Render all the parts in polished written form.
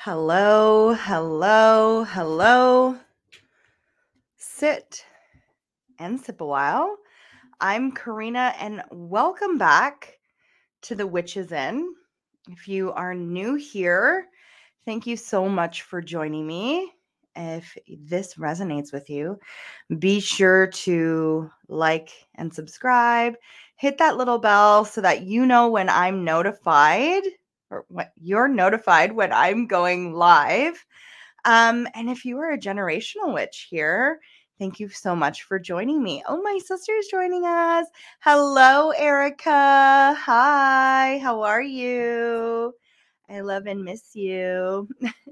Hello, hello, hello. Sit and sip a while. I'm Karina, and welcome back to The Witch's Inn. If you are new here, thank you so much for joining me. If this resonates with you, be sure to like and subscribe. Hit that little bell so that you know when I'm notified or what you're notified when I'm going live. And if you are a generational witch here, thank you so much for joining me. Oh, my sister's joining us. Hello, Erica. Hi, how are you? I love and miss you.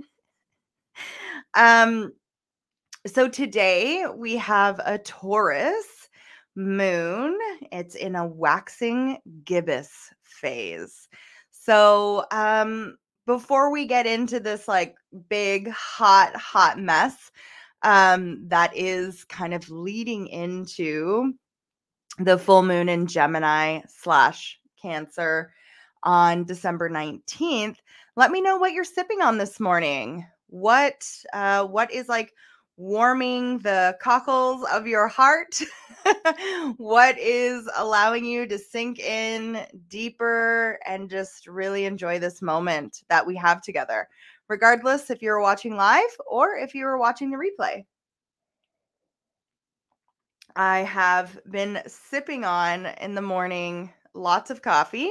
um, so today we have a Taurus moon. It's in a waxing gibbous phase. So before we get into this like big hot mess that is kind of leading into the full moon in Gemini / Cancer on December 19th, let me know what you're sipping on this morning. What is like warming the cockles of your heart? What is allowing you to sink in deeper and just really enjoy this moment that we have together, regardless if you're watching live or if you're watching the replay. I have been sipping on in the morning lots of coffee.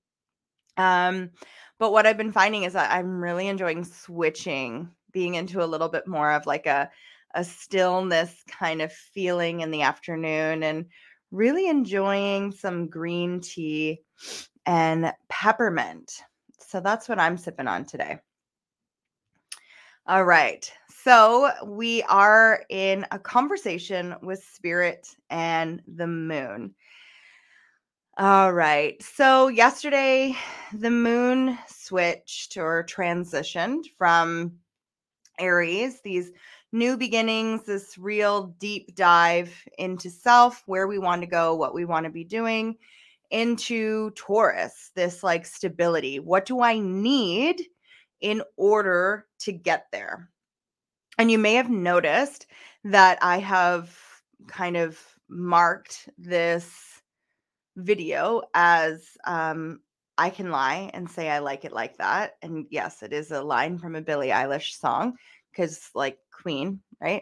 But what I've been finding is that I'm really enjoying switching, being into a little bit more of like a stillness kind of feeling in the afternoon, and really enjoying some green tea and peppermint. So that's what I'm sipping on today. All right. So we are in a conversation with Spirit and the moon. All right. So yesterday, the moon switched or transitioned from Aries, these new beginnings, this real deep dive into self, where we want to go, what we want to be doing, into Taurus, this like stability. What do I need in order to get there? And you may have noticed that I have kind of marked this video as I Can Lie and Say I Like It Like That. And yes, it is a line from a Billie Eilish song because like Queen, right?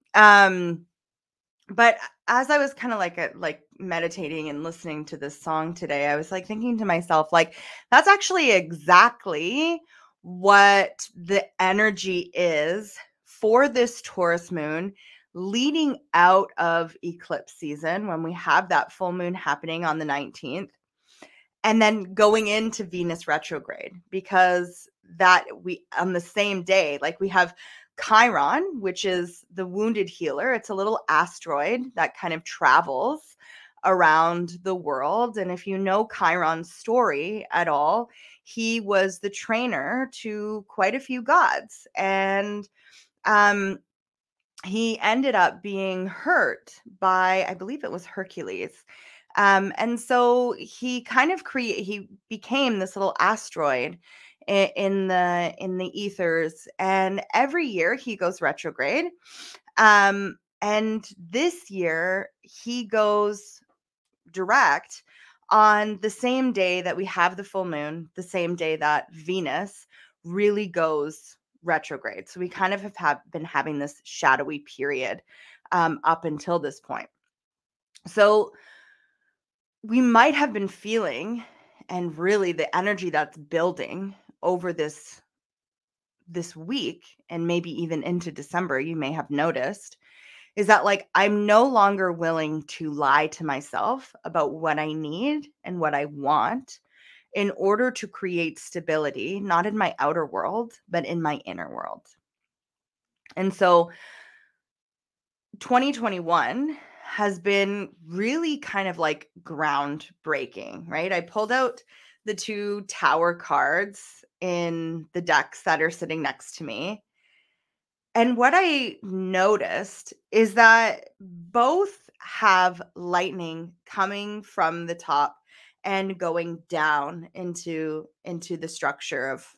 But as I was kind of like meditating and listening to this song today, I was like thinking to myself, like, that's actually exactly what the energy is for this Taurus moon leading out of eclipse season when we have that full moon happening on the 19th and then going into Venus retrograde, because that we on the same day, like we have Chiron, which is the wounded healer. It's a little asteroid that kind of travels around the world. And if you know Chiron's story at all, he was the trainer to quite a few gods. And um, he ended up being hurt by, I believe it was Hercules. And so he kind of he became this little asteroid in the ethers, and every year he goes retrograde. And this year he goes direct on the same day that we have the full moon, the same day that Venus really goes retrograde. So we kind of have been having this shadowy period up until this point. So we might have been feeling, and really the energy that's building over this week and maybe even into December, you may have noticed, is that like I'm no longer willing to lie to myself about what I need and what I want in order to create stability, not in my outer world, but in my inner world. And so 2021 has been really kind of like groundbreaking, right? I pulled out the two tower cards in the decks that are sitting next to me. And what I noticed is that both have lightning coming from the top and going down into the structure of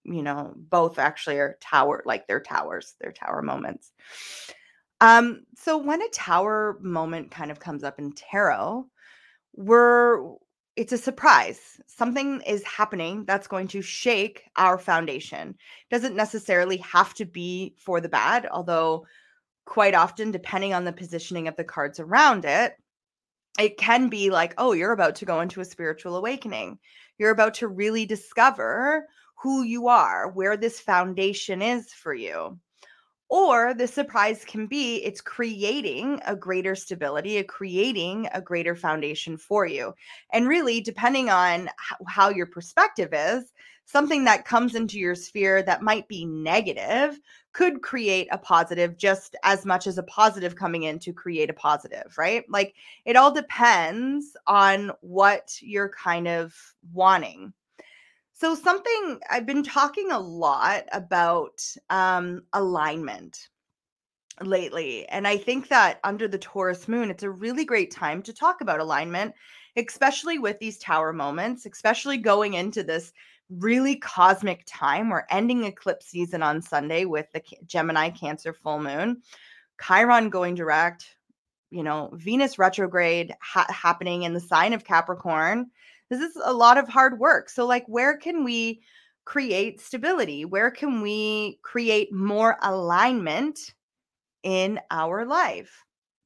both actually are they're towers, they're tower moments. So when a tower moment kind of comes up in tarot, we're it's a surprise. Something is happening that's going to shake our foundation. Doesn't necessarily have to be for the bad, although quite often, depending on the positioning of the cards around it, it can be like, oh, you're about to go into a spiritual awakening. You're about to really discover who you are, where this foundation is for you. Or the surprise can be it's creating a greater stability, creating a greater foundation for you. And really, depending on how your perspective is, something that comes into your sphere that might be negative could create a positive just as much as a positive coming in to create a positive, right? Like it all depends on what you're kind of wanting. So, something I've been talking a lot about alignment lately. And I think that under the Taurus moon, it's a really great time to talk about alignment, especially with these tower moments, especially going into this really cosmic time. We're ending eclipse season on Sunday with the Gemini Cancer full moon, Chiron going direct, Venus retrograde happening in the sign of Capricorn. This is a lot of hard work. So, like, where can we create stability? Where can we create more alignment in our life?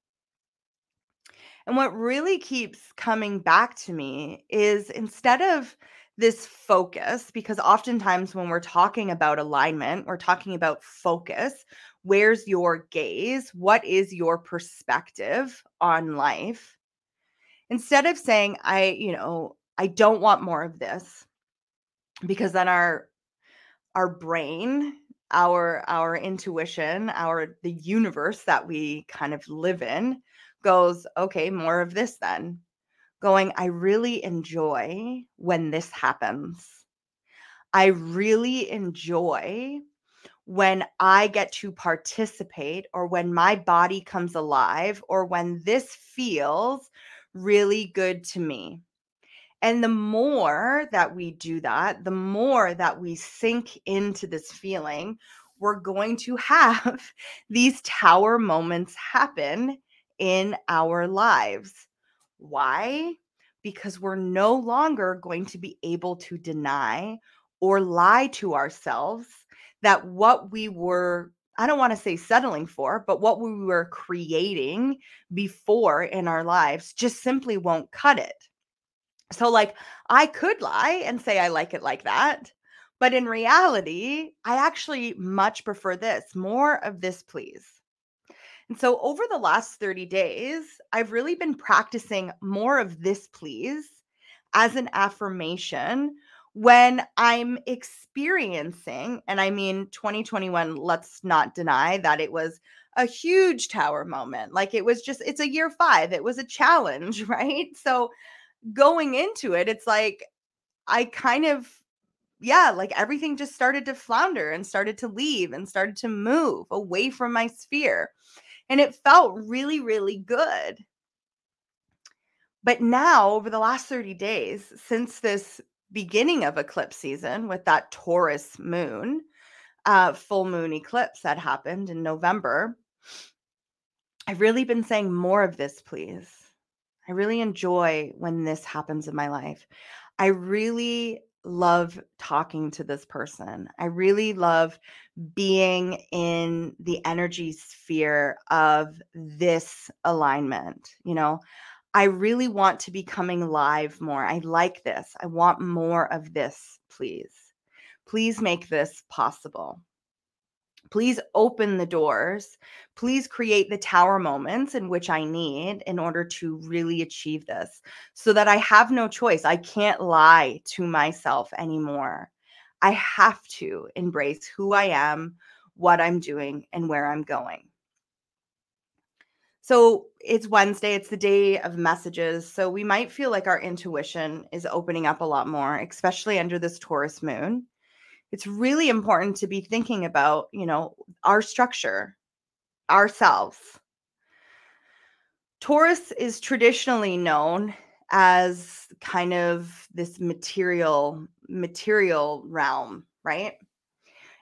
And what really keeps coming back to me is instead of this focus, because oftentimes when we're talking about alignment, we're talking about focus. Where's your gaze? What is your perspective on life? Instead of saying, I don't want more of this, because then our brain, our intuition, the universe that we kind of live in goes, okay, more of this then. Going, I really enjoy when this happens. I really enjoy when I get to participate, or when my body comes alive, or when this feels really good to me. And the more that we do that, the more that we sink into this feeling, we're going to have these tower moments happen in our lives. Why? Because we're no longer going to be able to deny or lie to ourselves that what we were, I don't want to say settling for, but what we were creating before in our lives just simply won't cut it. So, like, I could lie and say I like it like that, but in reality, I actually much prefer this. More of this, please. And so, over the last 30 days, I've really been practicing more of this, please, as an affirmation when I'm experiencing, and I mean, 2021, let's not deny that it was a huge tower moment. Like, it's a year 5, it was a challenge, right? So, going into it, it's like I kind of, yeah, like everything just started to flounder and started to leave and started to move away from my sphere. And it felt really, really good. But now, over the last 30 days, since this beginning of eclipse season with that Taurus moon, full moon eclipse that happened in November, I've really been saying more of this, please. I really enjoy when this happens in my life. I really love talking to this person. I really love being in the energy sphere of this alignment. I really want to be coming live more. I like this. I want more of this, please. Please make this possible. Please open the doors. Please create the tower moments in which I need in order to really achieve this, so that I have no choice. I can't lie to myself anymore. I have to embrace who I am, what I'm doing, and where I'm going. So it's Wednesday, it's the day of messages. So we might feel like our intuition is opening up a lot more, especially under this Taurus moon. It's really important to be thinking about, our structure, ourselves. Taurus is traditionally known as kind of this material realm, right?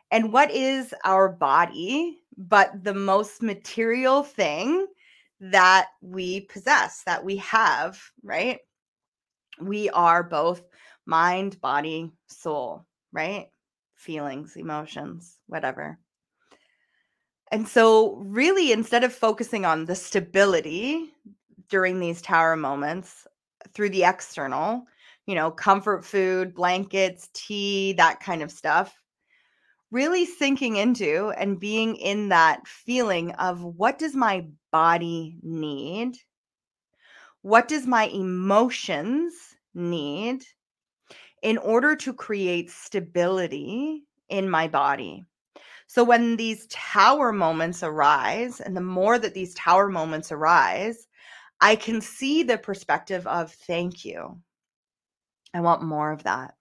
And what is our body but the most material thing that we possess, that we have, right? We are both mind, body, soul, right? Feelings, emotions, whatever. And so, really, instead of focusing on the stability during these tower moments through the external, comfort food, blankets, tea, that kind of stuff, really sinking into and being in that feeling of what does my body need? What does my emotions need in order to create stability in my body? So when these tower moments arise, and the more that these tower moments arise, I can see the perspective of thank you. I want more of that.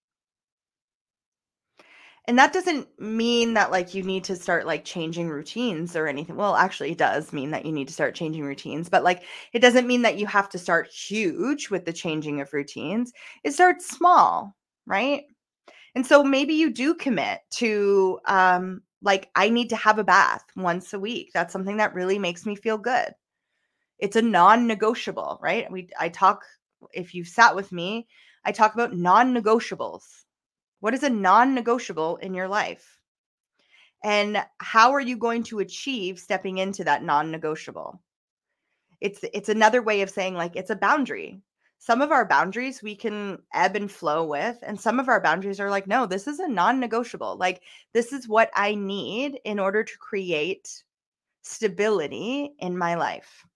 And that doesn't mean that like you need to start like changing routines or anything. Well, actually it does mean that you need to start changing routines, but like it doesn't mean that you have to start huge with the changing of routines. It starts small, right? And so maybe you do commit to like I need to have a bath once a week. That's something that really makes me feel good. It's a non-negotiable, right? I talk if you've sat with me, I talk about non-negotiables. What is a non-negotiable in your life? And how are you going to achieve stepping into that non-negotiable? It's another way of saying like it's a boundary. Some of our boundaries we can ebb and flow with, and some of our boundaries are like, no, this is a non-negotiable. Like this is what I need in order to create stability in my life.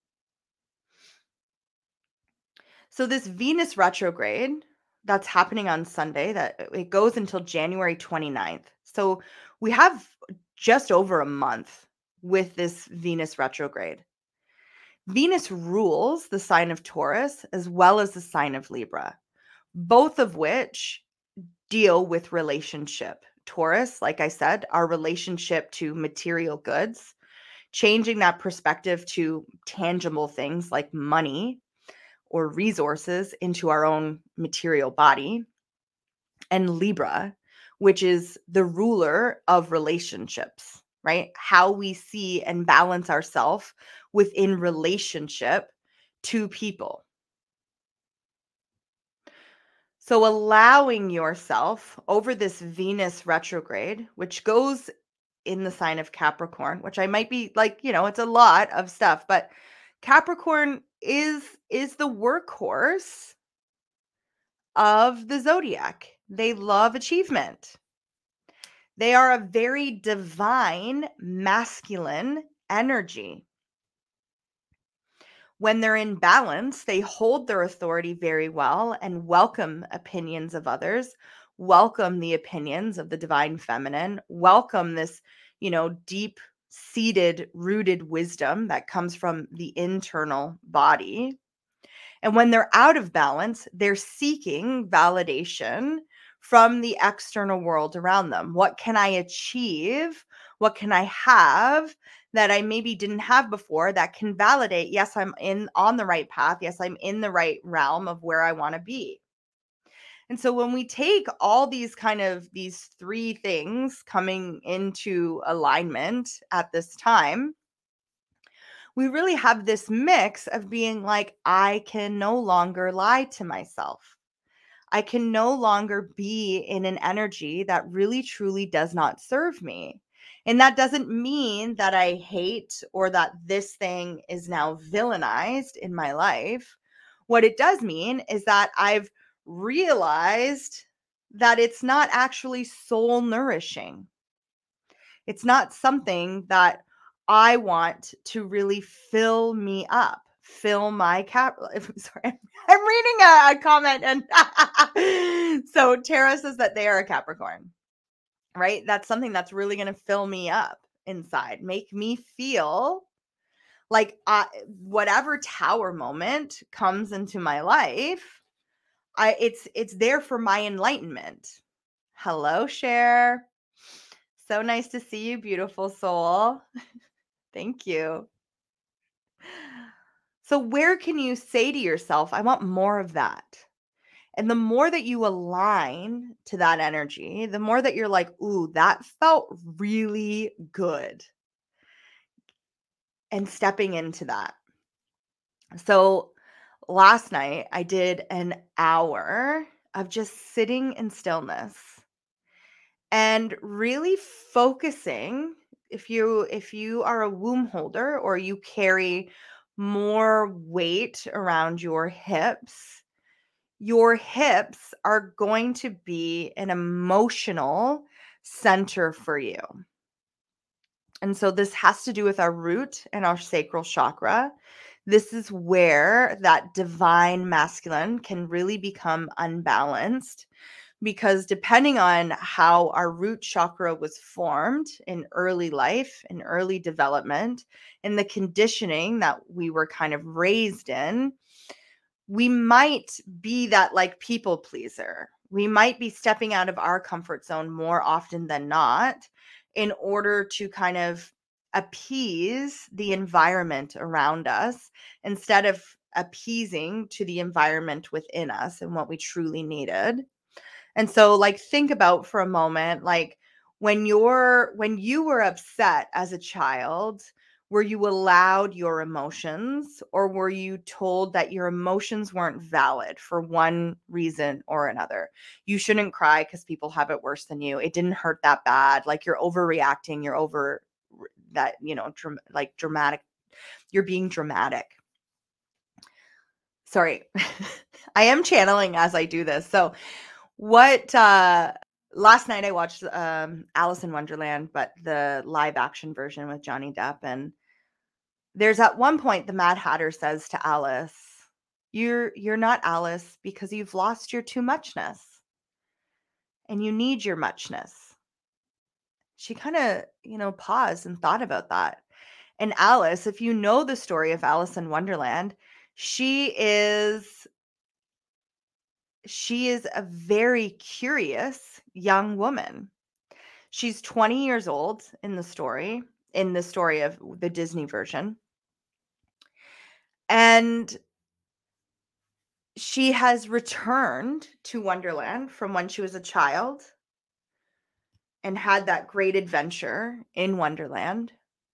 So this Venus retrograde that's happening on Sunday, that it goes until January 29th. So we have just over a month with this Venus retrograde. Venus rules the sign of Taurus as well as the sign of Libra, both of which deal with relationship. Taurus, like I said, our relationship to material goods, changing that perspective to tangible things like money or resources into our own material body, and Libra, which is the ruler of relationships, right? How we see and balance ourselves within relationship to people. So allowing yourself over this Venus retrograde, which goes in the sign of Capricorn, which I might be like, it's a lot of stuff, but Capricorn is the workhorse of the zodiac. They love achievement. They are a very divine masculine energy. When they're in balance, they hold their authority very well and welcome opinions of others, welcome the opinions of the divine feminine, welcome this, deep seated, rooted wisdom that comes from the internal body. And when they're out of balance, they're seeking validation from the external world around them. What can I achieve? What can I have that I maybe didn't have before that can validate, yes, I'm on the right path. Yes, I'm in the right realm of where I want to be. And so when we take all these three things coming into alignment at this time, we really have this mix of being like, I can no longer lie to myself. I can no longer be in an energy that really truly does not serve me. And that doesn't mean that I hate or that this thing is now villainized in my life. What it does mean is that I've realized that it's not actually soul nourishing. It's not something that I want to really fill me up, fill my cap. Sorry, I'm reading a comment, and so Tara says that they are a Capricorn, right? That's something that's really going to fill me up inside, make me feel like whatever tower moment comes into my life, it's there for my enlightenment. Hello, Cher. So nice to see you, beautiful soul. Thank you. So, where can you say to yourself, I want more of that? And the more that you align to that energy, the more that you're like, ooh, that felt really good. And stepping into that. So last night I did an hour of just sitting in stillness and really focusing. If you are a womb holder or you carry more weight around your hips are going to be an emotional center for you. And so this has to do with our root and our sacral chakra. This is where that divine masculine can really become unbalanced, because depending on how our root chakra was formed in early life, in early development, in the conditioning that we were kind of raised in, we might be that like people pleaser. We might be stepping out of our comfort zone more often than not in order to kind of appease the environment around us instead of appeasing to the environment within us and what we truly needed. And so like think about for a moment, like when you were upset as a child, were you allowed your emotions, or were you told that your emotions weren't valid for one reason or another? You shouldn't cry because people have it worse than you. It didn't hurt that bad. Like you're overreacting, you're over that, like dramatic, you're being dramatic. Sorry. I am channeling as I do this. So what last night I watched Alice in Wonderland, but the live action version with Johnny Depp, and there's at one point the Mad Hatter says to Alice, you're not Alice because you've lost your too muchness and you need your muchness. She kind of, paused and thought about that. And Alice, if you know the story of Alice in Wonderland, she is a very curious young woman. She's 20 years old in the story of the Disney version. And she has returned to Wonderland from when she was a child and had that great adventure in Wonderland.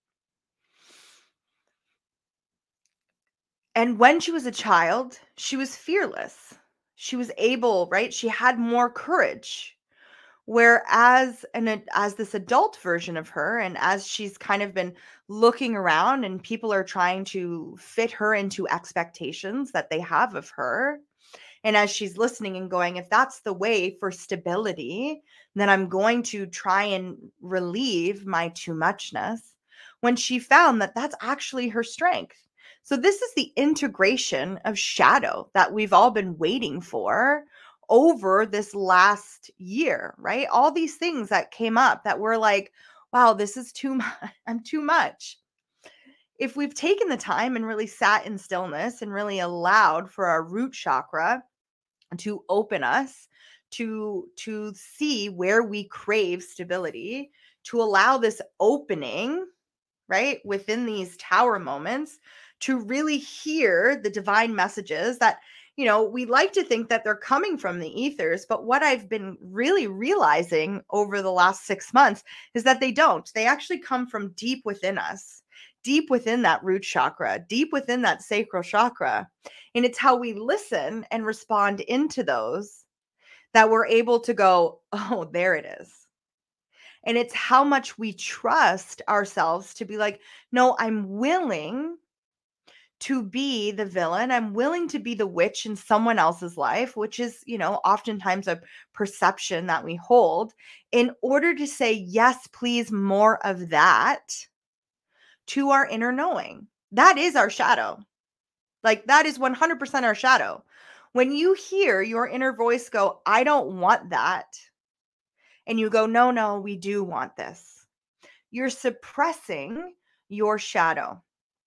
And when she was a child, she was fearless. She was able, right? She had more courage. Whereas as this adult version of her, and as she's kind of been looking around and people are trying to fit her into expectations that they have of her, and as she's listening and going, if that's the way for stability, then I'm going to try and relieve my too muchness. When she found that that's actually her strength. So, this is the integration of shadow that we've all been waiting for over this last year, right? All these things that came up that were like, wow, this is too much. I'm too much. If we've taken the time and really sat in stillness and really allowed for our root chakra to open us to see where we crave stability, to allow this opening, right, within these tower moments, to really hear the divine messages that, we like to think that they're coming from the ethers, but what I've been really realizing over the last 6 months is that they don't. They actually come from deep within us, deep within that root chakra, deep within that sacral chakra. And it's how we listen and respond into those that we're able to go, oh, there it is. And it's how much we trust ourselves to be like, no, I'm willing to be the villain. I'm willing to be the witch in someone else's life, which is, oftentimes a perception that we hold, in order to say, yes, please, more of that to our inner knowing. That is our shadow. Like, that is 100% our shadow. When you hear your inner voice go, I don't want that, and you go, no, no, we do want this, you're suppressing your shadow.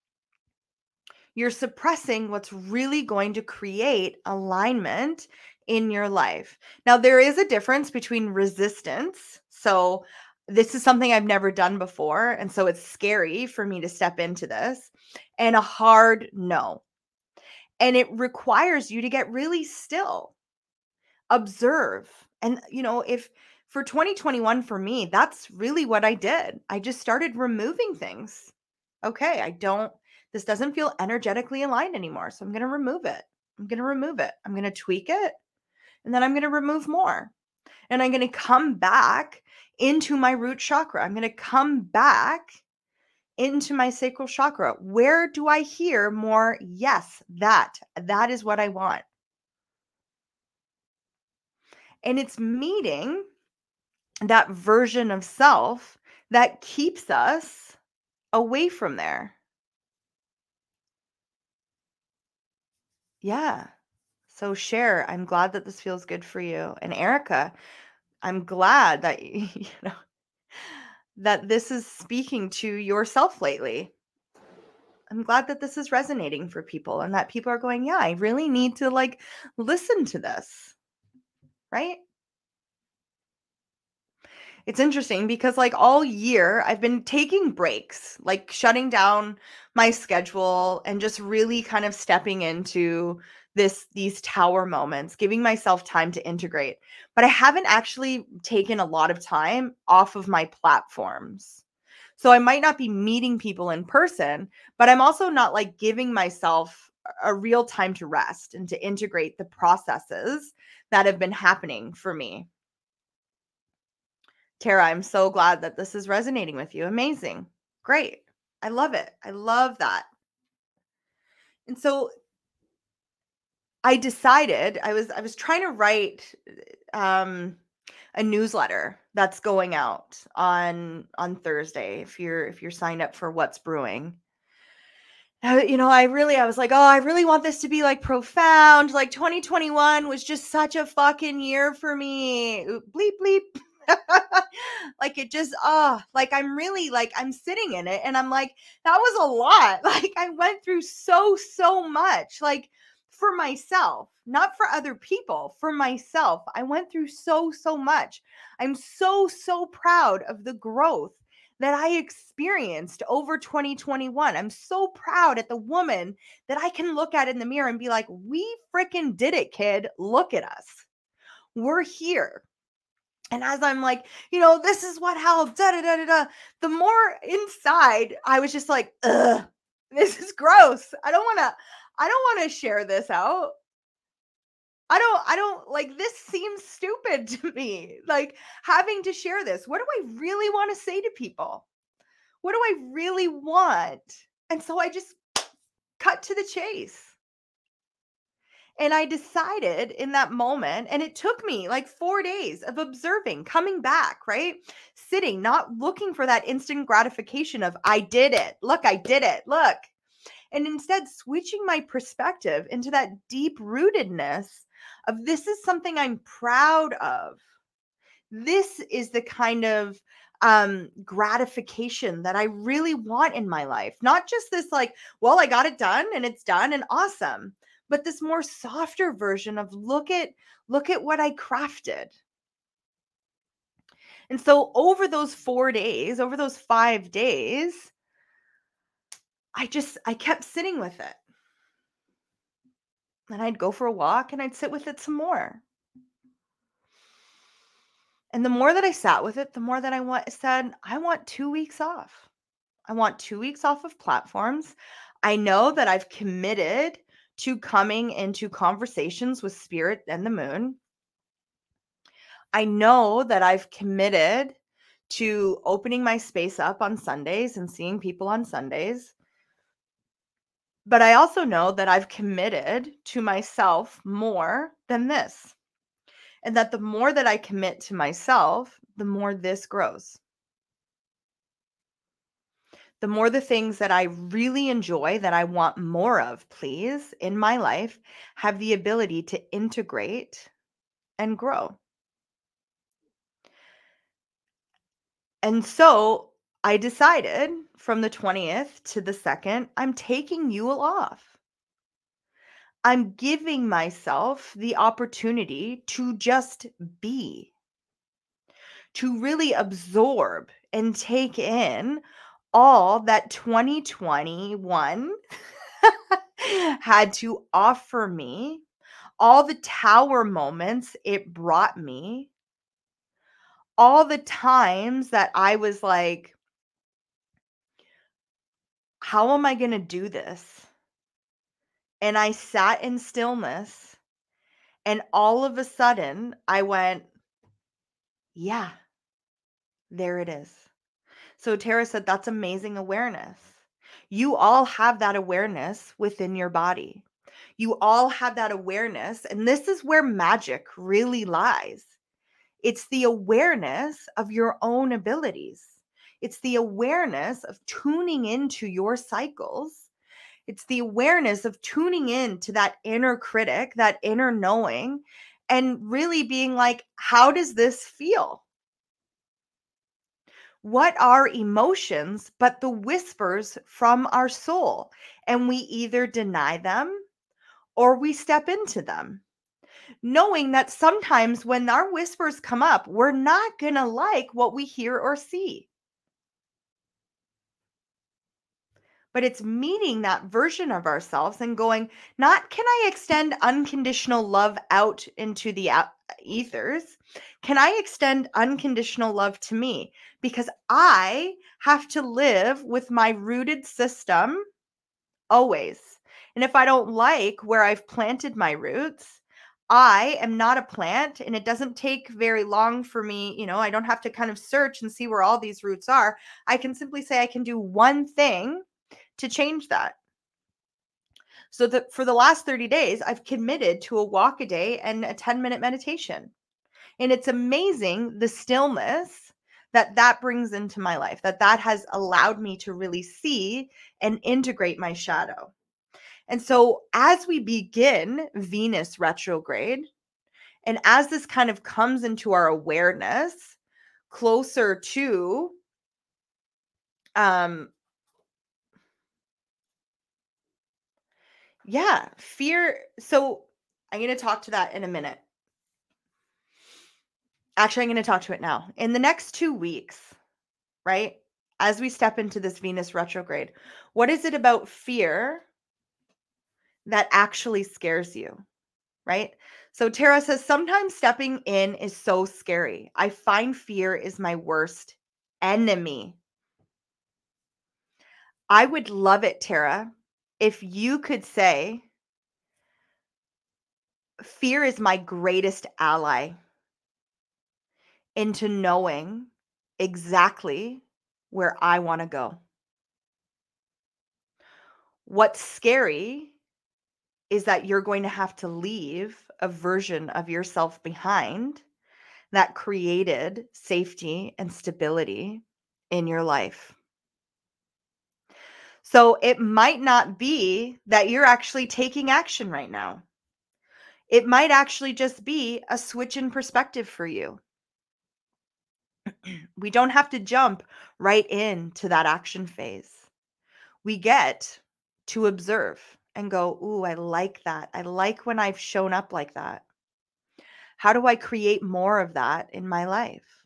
You're suppressing what's really going to create alignment in your life. Now, there is a difference between resistance. So, this is something I've never done before. And so it's scary for me to step into this, and a hard no. And it requires you to get really still. observe. And, if for 2021 for me, that's really what I did. I just started removing things. Okay, this doesn't feel energetically aligned anymore. So I'm going to remove it. I'm going to remove it. I'm going to tweak it. And then I'm going to remove more. And I'm going to come back into my root chakra. I'm going to come back into my sacral chakra. Where do I hear more? Yes, that is what I want. And it's meeting that version of self that keeps us away from there. Yeah. So share. I'm glad that this feels good for you. And Erica, I'm glad that that this is speaking to yourself lately. I'm glad that this is resonating for people and that people are going, yeah, I really need to listen to this. Right? It's interesting because all year I've been taking breaks, shutting down my schedule and just really kind of stepping into these tower moments, giving myself time to integrate. But I haven't actually taken a lot of time off of my platforms. So I might not be meeting people in person, but I'm also not giving myself a real time to rest and to integrate the processes that have been happening for me. Tara, I'm so glad that this is resonating with you. Amazing. Great. I love it. I love that. And so I decided I was trying to write a newsletter that's going out on Thursday if you're signed up for What's Brewing. I was like, oh, I really want this to be profound. 2021 was just such a fucking year for me. Bleep bleep. It just I'm sitting in it and I'm like, that was a lot. I went through so much, for myself, not for other people, for myself. I went through so much. I'm so proud of the growth that I experienced over 2021. I'm so proud at the woman that I can look at in the mirror and be like, we freaking did it, kid. Look at us. We're here. And as I'm like, this is what helped, da da da da da. The more inside, I was just like, ugh, this is gross. I don't want to share this out. I don't this seems stupid to me. Having to share this. What do I really want to say to people? What do I really want? And so I just cut to the chase. And I decided in that moment, and it took me 4 days of observing, coming back, right? Sitting, not looking for that instant gratification of, I did it. Look, I did it. Look. And instead switching my perspective into that deep rootedness of this is something I'm proud of. This is the kind of gratification that I really want in my life. Not just this well, I got it done and it's done and awesome, but this more softer version of look at what I crafted. And so over those 4 days, over those 5 days, I kept sitting with it. And I'd go for a walk and I'd sit with it some more. And the more that I sat with it, the more that I said, I want 2 weeks off. I want 2 weeks off of platforms. I know that I've committed to coming into conversations with spirit and the moon. I know that I've committed to opening my space up on Sundays and seeing people on Sundays. But I also know that I've committed to myself more than this. And that the more that I commit to myself, the more this grows. The more the things that I really enjoy, that I want more of, please, in my life, have the ability to integrate and grow. And so I decided from the 20th to the 2nd, I'm taking Yule off. I'm giving myself the opportunity to just be, to really absorb and take in all that 2021 had to offer me, all the tower moments it brought me, all the times that I was like, how am I going to do this? And I sat in stillness, and all of a sudden I went, yeah, there it is. So Tara said, that's amazing awareness. You all have that awareness within your body. You all have that awareness. And this is where magic really lies. It's the awareness of your own abilities. It's the awareness of tuning into your cycles. It's the awareness of tuning in to that inner critic, that inner knowing, and really being like, how does this feel? What are emotions but the whispers from our soul? And we either deny them or we step into them, knowing that sometimes when our whispers come up, we're not going to like what we hear or see. But it's meeting that version of ourselves and going, not can I extend unconditional love out into the ethers? Can I extend unconditional love to me? Because I have to live with my rooted system always. And if I don't like where I've planted my roots, I am not a plant, and it doesn't take very long for me. I don't have to kind of search and see where all these roots are. I can simply say I can do one thing to change that. So that for the last 30 days, I've committed to a walk a day and a 10-minute meditation. And it's amazing the stillness that brings into my life, that has allowed me to really see and integrate my shadow. And so as we begin Venus retrograde, and as this kind of comes into our awareness closer to fear. So I'm going to talk to that in a minute. Actually, I'm going to talk to it now. In the next 2 weeks, right? As we step into this Venus retrograde, what is it about fear that actually scares you, right? So Tara says, sometimes stepping in is so scary. I find fear is my worst enemy. I would love it, Tara, if you could say, fear is my greatest ally into knowing exactly where I want to go. What's scary is that you're going to have to leave a version of yourself behind that created safety and stability in your life. So it might not be that you're actually taking action right now. It might actually just be a switch in perspective for you. We don't have to jump right into that action phase. We get to observe and go, ooh, I like that. I like when I've shown up like that. How do I create more of that in my life?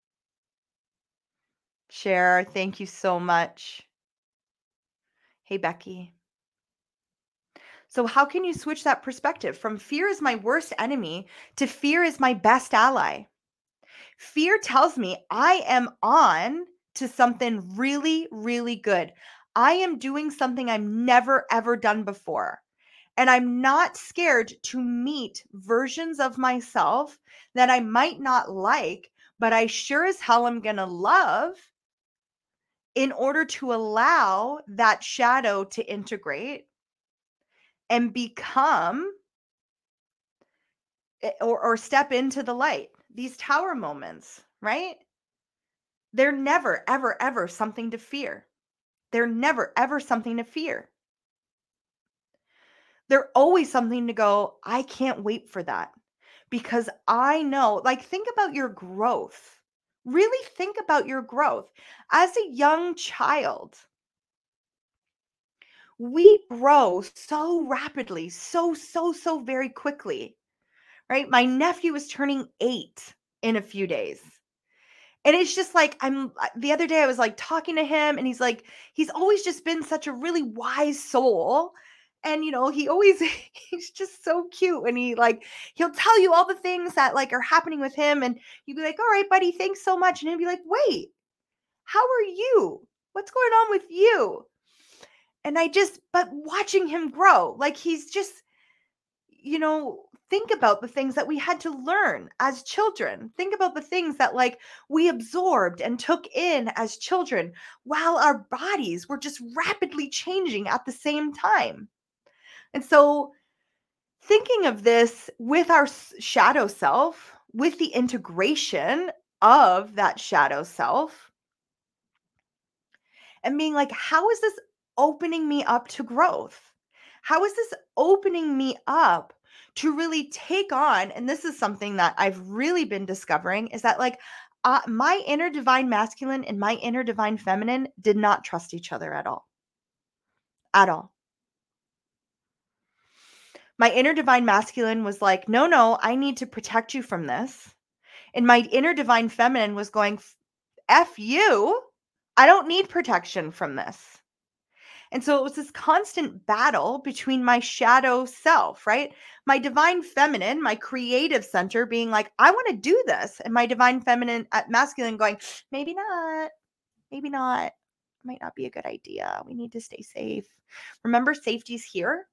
Cher, thank you so much. Hey, Becky. So, how can you switch that perspective from fear is my worst enemy to fear is my best ally? Fear tells me I am on to something really, really good. I am doing something I've never, ever done before. And I'm not scared to meet versions of myself that I might not like, but I sure as hell am going to love in order to allow that shadow to integrate and become or step into the light. These tower moments, right? They're never, ever, ever something to fear. They're never, ever something to fear. They're always something to go, I can't wait for that. Because I know, like, think about your growth. Really think about your growth. As a young child, we grow so rapidly, so very quickly, right? My nephew is turning 8 in a few days. And it's just like, the other day I was like talking to him, and he's like, he's always just been such a really wise soul. And he always he's just so cute, and he'll tell you all the things that like are happening with him, and you'd be like, "All right, buddy, thanks so much." And he'll be like, "Wait, how are you? What's going on with you?" And but watching him grow, like he's just, think about the things that we had to learn as children. Think about the things that like we absorbed and took in as children while our bodies were just rapidly changing at the same time. And so thinking of this with our shadow self, with the integration of that shadow self, and being like, how is this opening me up to growth? How is this opening me up to really take on? And this is something that I've really been discovering, is that like my inner divine masculine and my inner divine feminine did not trust each other at all. At all. My inner divine masculine was like, no, no, I need to protect you from this. And my inner divine feminine was going, F you. I don't need protection from this. And so it was this constant battle between my shadow self, right? My divine feminine, my creative center being like, I want to do this. And my divine feminine masculine going, maybe not, maybe not. Might not be a good idea. We need to stay safe. Remember, safety's here.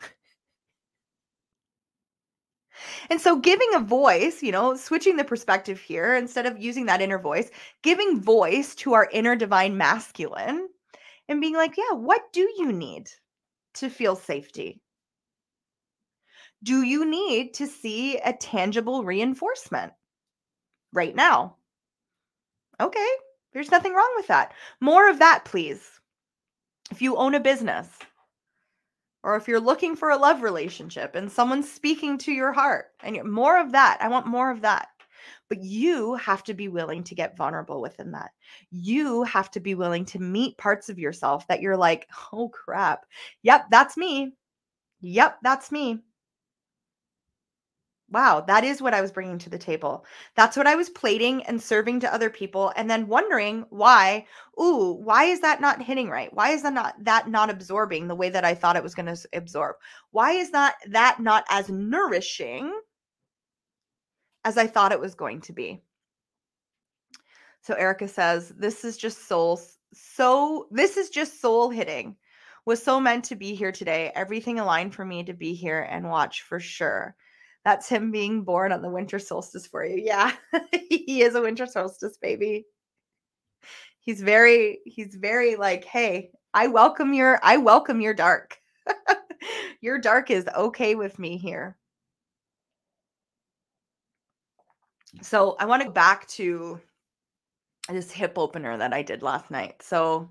And so giving a voice, switching the perspective here, instead of using that inner voice, giving voice to our inner divine masculine and being like, yeah, what do you need to feel safety? Do you need to see a tangible reinforcement right now? Okay, there's nothing wrong with that. More of that, please. If you own a business, or if you're looking for a love relationship and someone's speaking to your heart, and more of that, I want more of that. But you have to be willing to get vulnerable within that. You have to be willing to meet parts of yourself that you're like, oh crap. Yep, that's me. Yep, that's me. Wow, that is what I was bringing to the table. That's what I was plating and serving to other people, and then wondering why. Ooh, why is that not hitting right? Why is that not absorbing the way that I thought it was going to absorb? Why is that not as nourishing as I thought it was going to be? So Erica says, this is just soul hitting. Was so meant to be here today. Everything aligned for me to be here and watch for sure. That's him being born on the winter solstice for you. Yeah, he is a winter solstice baby. He's very like, hey, I welcome your dark. Your dark is okay with me here. So I want to go back to this hip opener that I did last night. So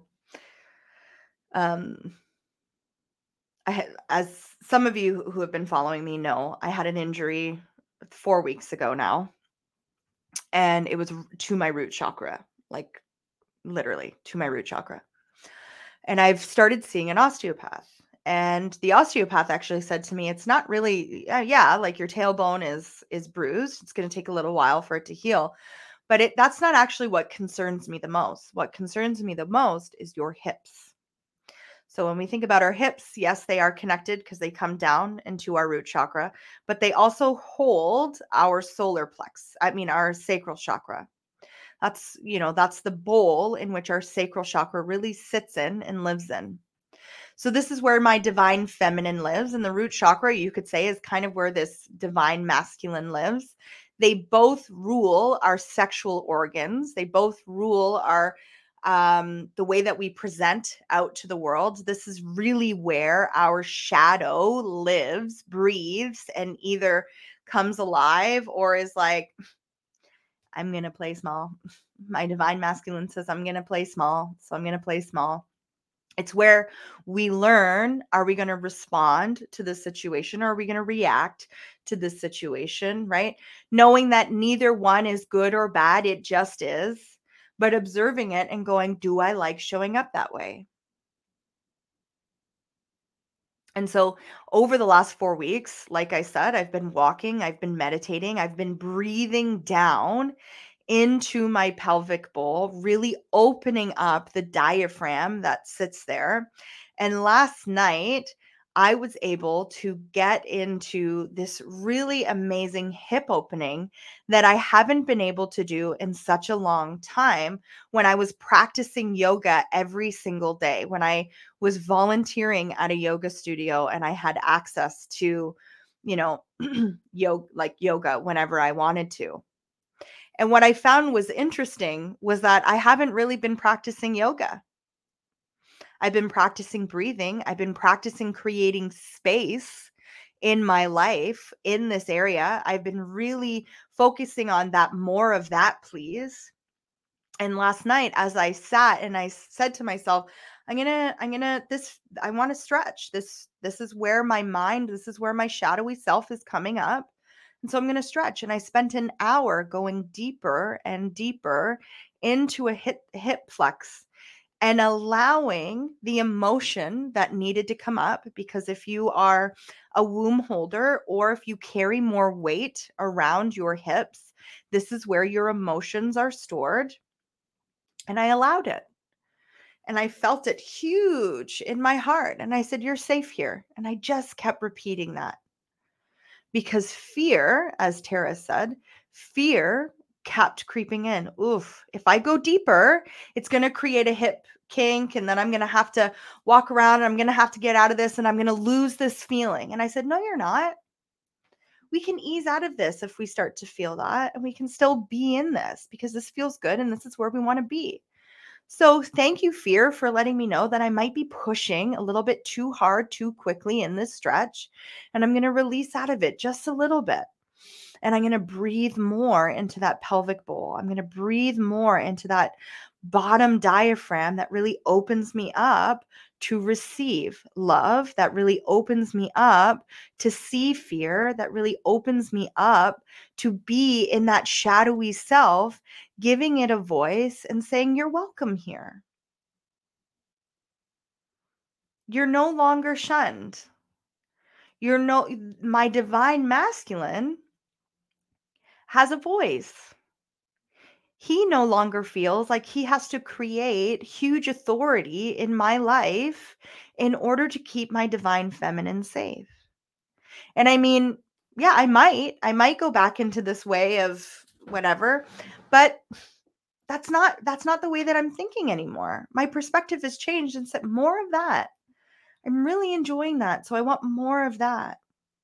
as some of you who have been following me know, I had an injury 4 weeks ago now, and it was to my root chakra, like literally to my root chakra. And I've started seeing an osteopath. And the osteopath actually said to me, it's not really, yeah, like your tailbone is bruised. It's going to take a little while for it to heal. But that's not actually what concerns me the most. What concerns me the most is your hips. So when we think about our hips, yes, they are connected because they come down into our root chakra, but they also hold our our sacral chakra. That's the bowl in which our sacral chakra really sits in and lives in. So this is where my divine feminine lives, and the root chakra, you could say, is kind of where this divine masculine lives. They both rule our sexual organs. They both rule our the way that we present out to the world. This is really where our shadow lives, breathes, and either comes alive or is like, I'm going to play small. My divine masculine says, I'm going to play small. So I'm going to play small. It's where we learn, are we going to respond to this situation or are we going to react to this situation, right? Knowing that neither one is good or bad, it just is, but observing it and going, do I like showing up that way? And so over the last 4 weeks, like I said, I've been walking, I've been meditating, I've been breathing down into my pelvic bowl, really opening up the diaphragm that sits there. And last night, I was able to get into this really amazing hip opening that I haven't been able to do in such a long time when I was practicing yoga every single day, when I was volunteering at a yoga studio and I had access to, you know, yoga whenever I wanted to. And what I found was interesting was that I haven't really been practicing yoga. I've been practicing breathing. I've been practicing creating space in my life in this area. I've been really focusing on that more of that, please. And last night, as I sat and I said to myself, I want to stretch. This is where my mind, this is where my shadowy self is coming up. And so I'm going to stretch. And I spent an hour going deeper and deeper into a hip flex and allowing the emotion that needed to come up. Because if you are a womb holder or if you carry more weight around your hips, this is where your emotions are stored. And I allowed it. And I felt it huge in my heart. And I said, "You're safe here." And I just kept repeating that because fear, as Tara said, fear kept creeping in. Oof, if I go deeper, it's going to create a hip kink. And then I'm going to have to walk around and I'm going to have to get out of this and I'm going to lose this feeling. And I said, "No, you're not. We can ease out of this if we start to feel that. And we can still be in this because this feels good and this is where we want to be." So, thank you, fear, for letting me know that I might be pushing a little bit too hard, too quickly in this stretch. And I'm going to release out of it just a little bit. And I'm going to breathe more into that pelvic bowl. I'm going to breathe more into that bottom diaphragm that really opens me up to receive love, that really opens me up to see fear, that really opens me up to be in that shadowy self, giving it a voice and saying, "You're welcome here. You're no longer shunned. You're no, my divine masculine has a voice. He no longer feels like he has to create huge authority in my life in order to keep my divine feminine safe." And I mean, yeah, I might go back into this way of whatever, but that's not the way that I'm thinking anymore. My perspective has changed and said more of that. I'm really enjoying that. So I want more of that.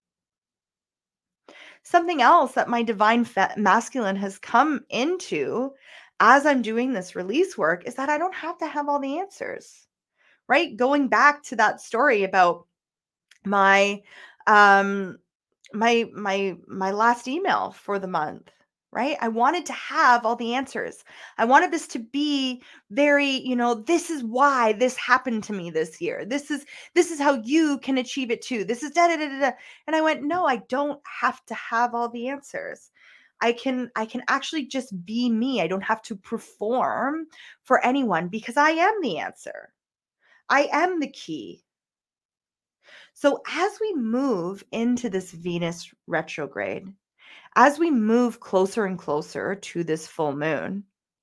Something else that my divine masculine has come into as I'm doing this release work is that I don't have to have all the answers, right? Going back to that story about my um my last email for the month, right? I wanted to have all the answers. I wanted this to be very, this is why this happened to me this year. This is how you can achieve it too. This is da da da da. Da. And I went, "No, I don't have to have all the answers. I can actually just be me. I don't have to perform for anyone because I am the answer. I am the key." So as we move into this Venus retrograde, as we move closer and closer to this full moon,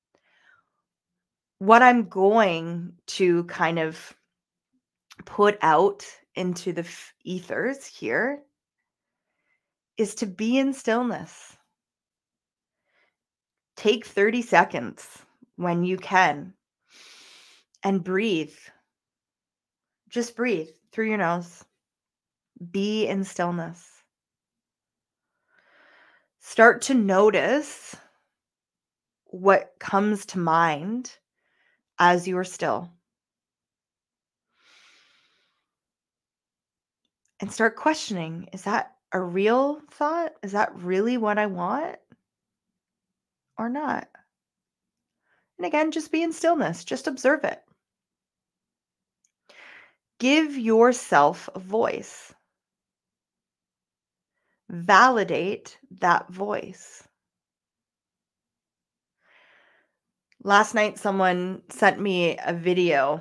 what I'm going to kind of put out into the ethers here is to be in stillness. Take 30 seconds when you can and breathe. Just breathe through your nose. Be in stillness. Start to notice what comes to mind as you are still. And start questioning, is that a real thought? Is that really what I want or not? And again, just be in stillness, just observe it. Give yourself a voice. Validate that voice. Last night, someone sent me a video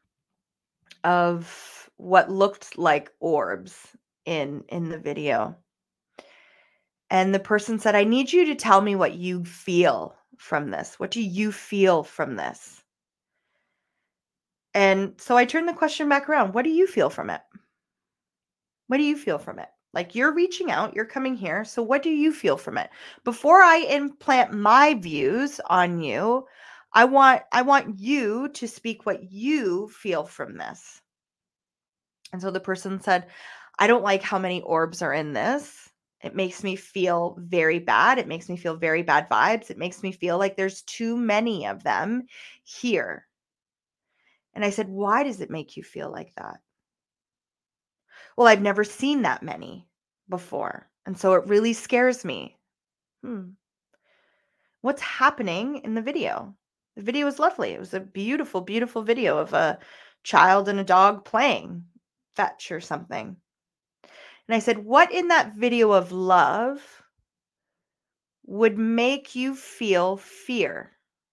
of what looked like orbs in the video. And the person said, "I need you to tell me what you feel from this. What do you feel from this?" And so I turned the question back around. What do you feel from it? What do you feel from it? Like, you're reaching out, you're coming here. So what do you feel from it? Before I implant my views on you, I want you to speak what you feel from this. And so the person said, I don't like how many orbs are in this. It makes me feel very bad. It makes me feel very bad vibes. It makes me feel like there's too many of them here. And I said, why does it make you feel like that? Well, I've never seen that many before. And so it really scares me. Hmm. What's happening in the video? The video was lovely. It was a beautiful, beautiful video of a child and a dog playing fetch or something. And I said, what in that video of love would make you feel fear?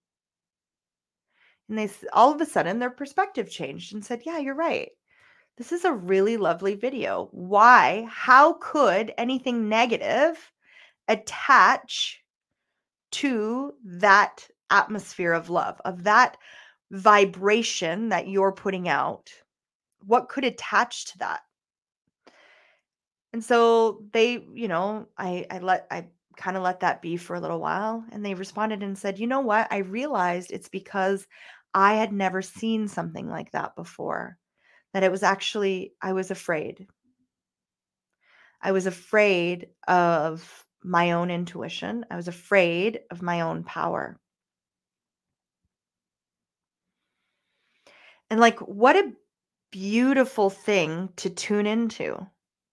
And all of a sudden their perspective changed and said, yeah, you're right. This is a really lovely video. Why? How could anything negative attach to that atmosphere of love, of that vibration that you're putting out? What could attach to that? And so they, I kind of let that be for a little while, and they responded and said, "You know what? I realized it's because I had never seen something like that before. That it was actually I was afraid. I was afraid of my own intuition. I was afraid of my own power." And like, what a beautiful thing to tune into.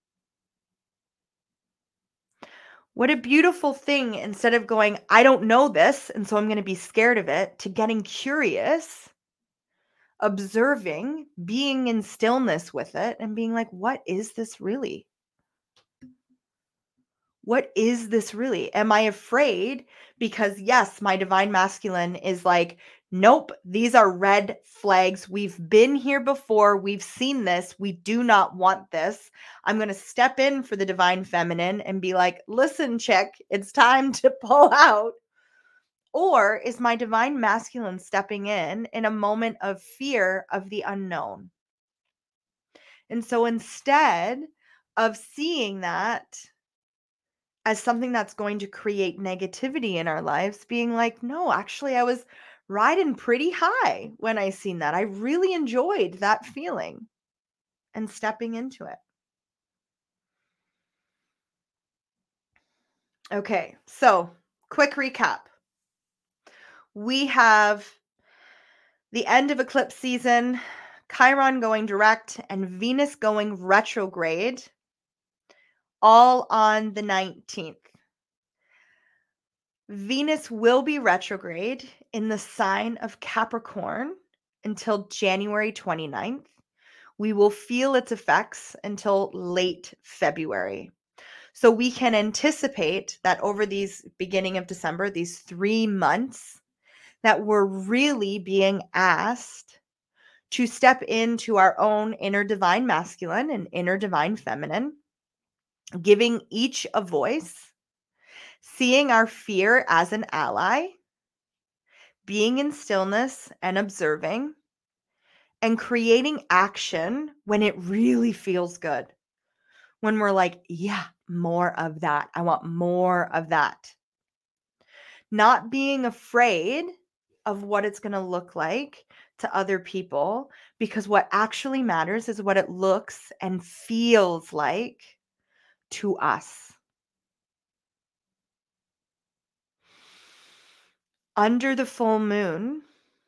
What a beautiful thing, instead of going, I don't know this, and so I'm going to be scared of it, to getting curious, observing, being in stillness with it, and being like, what is this really? What is this really? Am I afraid? Because yes, my divine masculine is like, nope, these are red flags. We've been here before. We've seen this. We do not want this. I'm going to step in for the divine feminine and be like, listen, chick, it's time to pull out. Or is my divine masculine stepping in a moment of fear of the unknown? And so instead of seeing that as something that's going to create negativity in our lives, being like, no, actually, I was riding pretty high when I seen that. I really enjoyed that feeling, and stepping into it. Okay, so quick recap. We have the end of eclipse season, Chiron going direct, and Venus going retrograde, all on the 19th. Venus will be retrograde in the sign of Capricorn until January 29th. We will feel its effects until late February. So we can anticipate that over these beginning of December, these 3 months, that we're really being asked to step into our own inner divine masculine and inner divine feminine, giving each a voice, seeing our fear as an ally, being in stillness and observing, and creating action when it really feels good. When we're like, yeah, more of that. I want more of that. Not being afraid of what it's going to look like to other people, because what actually matters is what it looks and feels like to us. Under the full moon,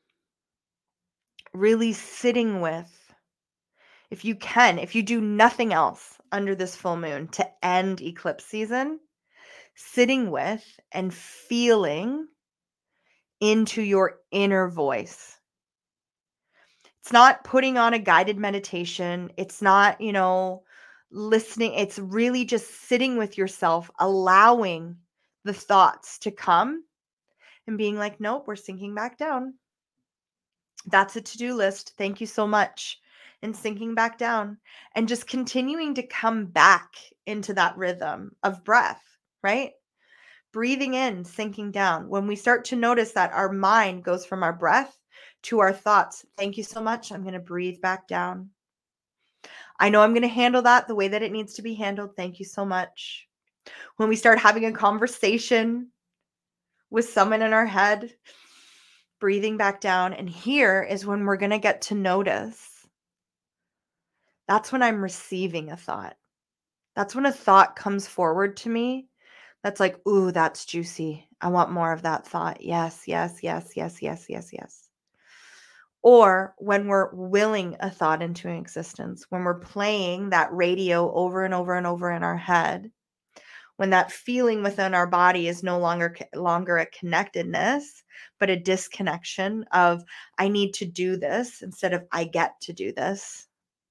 really sitting with, if you can, if you do nothing else under this full moon to end eclipse season, sitting with and feeling into your inner voice. It's not putting on a guided meditation. It's not, listening. It's really just sitting with yourself, allowing the thoughts to come and being like, nope, we're sinking back down. That's a to-do list. Thank you so much. And sinking back down and just continuing to come back into that rhythm of breath, right? Breathing in, sinking down. When we start to notice that our mind goes from our breath to our thoughts, thank you so much. I'm going to breathe back down. I know I'm going to handle that the way that it needs to be handled. Thank you so much. When we start having a conversation with someone in our head, breathing back down. And here is when we're going to get to notice. That's when I'm receiving a thought. That's when a thought comes forward to me. That's like, ooh, that's juicy. I want more of that thought. Yes, yes, yes, yes, yes, yes, yes. Or when we're willing a thought into existence, when we're playing that radio over and over and over in our head, when that feeling within our body is no longer a connectedness, but a disconnection of I need to do this instead of I get to do this.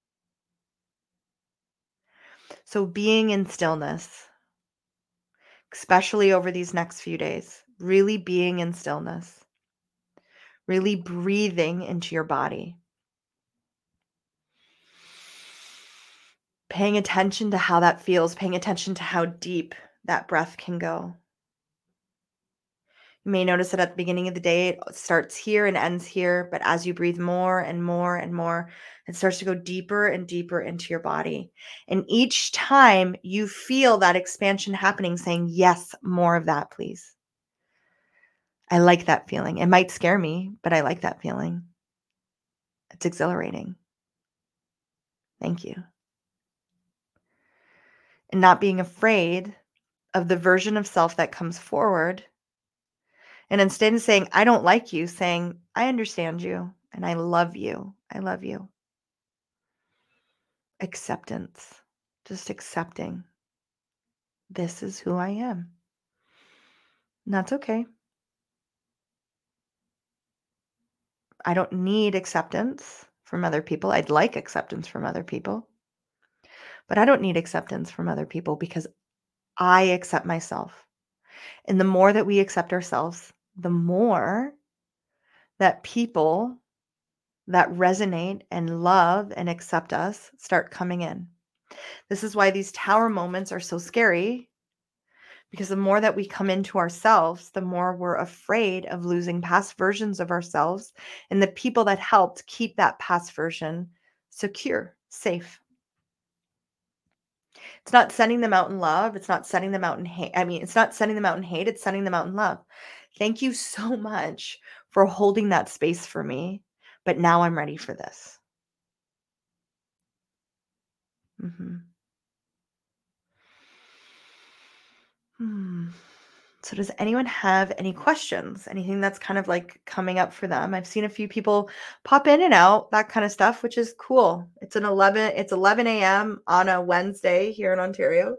So being in stillness, especially over these next few days, really being in stillness, really breathing into your body, paying attention to how that feels, paying attention to how deep that breath can go. You may notice that at the beginning of the day, it starts here and ends here, but as you breathe more and more and more, it starts to go deeper and deeper into your body. And each time you feel that expansion happening, saying, yes, more of that, please. I like that feeling. It might scare me, but I like that feeling. It's exhilarating. Thank you. And not being afraid of the version of self that comes forward. And instead of saying, I don't like you, saying, I understand you and I love you. I love you. Acceptance. Just accepting. This is who I am. And that's okay. I don't need acceptance from other people. I'd like acceptance from other people. But I don't need acceptance from other people because I accept myself. And the more that we accept ourselves, the more that people that resonate and love and accept us start coming in. This is why these tower moments are so scary, because the more that we come into ourselves, the more we're afraid of losing past versions of ourselves and the people that helped keep that past version secure, safe. It's not sending them out in love. It's not sending them out in hate. It's not sending them out in hate. It's sending them out in love. Thank you so much for holding that space for me. But now I'm ready for this. Mhm. Hmm. So does anyone have any questions? Anything that's kind of like coming up for them? I've seen a few people pop in and out, that kind of stuff, which is cool. It's 11 a.m. on a Wednesday here in Ontario.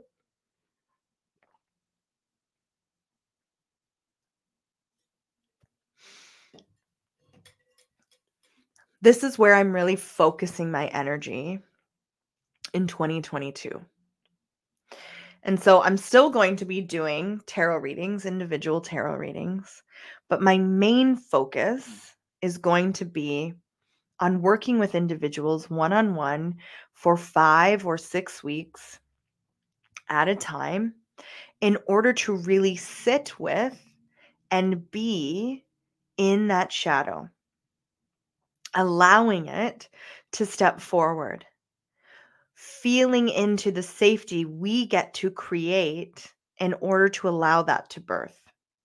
This is where I'm really focusing my energy in 2022. And so I'm still going to be doing tarot readings, individual tarot readings, but my main focus is going to be on working with individuals one-on-one for 5 or 6 weeks at a time in order to really sit with and be in that shadow, allowing it to step forward, feeling into the safety we get to create in order to allow that to birth.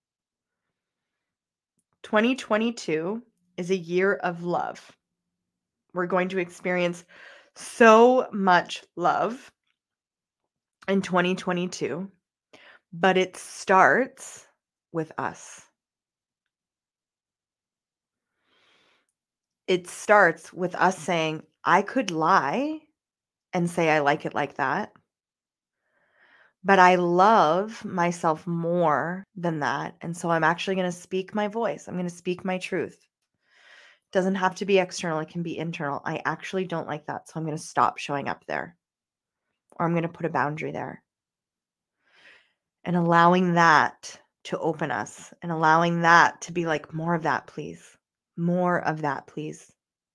2022 is a year of love. We're going to experience so much love in 2022, but it starts with us. It starts with us saying, I could lie and say I like it like that, but I love myself more than that. And so I'm actually going to speak my voice. I'm going to speak my truth. Doesn't have to be external, it can be internal. I actually don't like that, so I'm going to stop showing up there, or I'm going to put a boundary there. And allowing that to open us and allowing that to be like, more of that, please. More of that, please.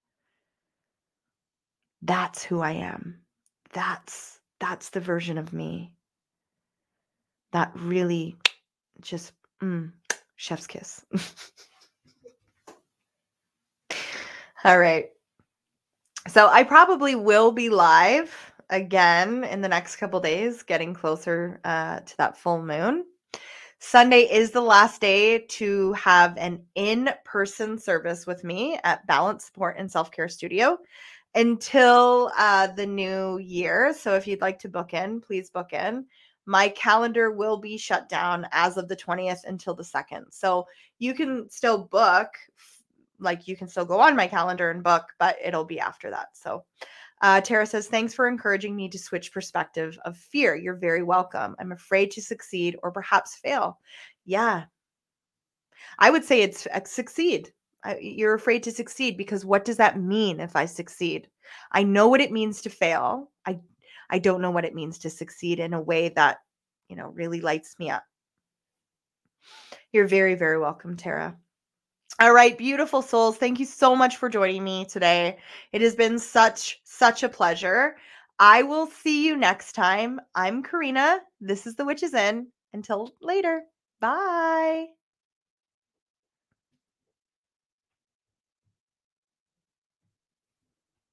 That's who I am. That's the version of me that really just chef's kiss. All right. So I probably will be live again in the next couple days, getting closer to that full moon. Sunday is the last day to have an in-person service with me at Balance Support and Self-Care Studio until the new year. So if you'd like to book in, please book in. My calendar will be shut down as of the 20th until the 2nd. So you can still book, like you can still go on my calendar and book, but it'll be after that. So Tara says, thanks for encouraging me to switch perspective of fear. You're very welcome. I'm afraid to succeed or perhaps fail. Yeah, I would say it's succeed. You're afraid to succeed because what does that mean if I succeed? I know what it means to fail. I don't know what it means to succeed in a way that, really lights me up. You're very, very welcome, Tara. All right, beautiful souls. Thank you so much for joining me today. It has been such a pleasure. I will see you next time. I'm Karina. This is The Witches Inn. Until later. Bye.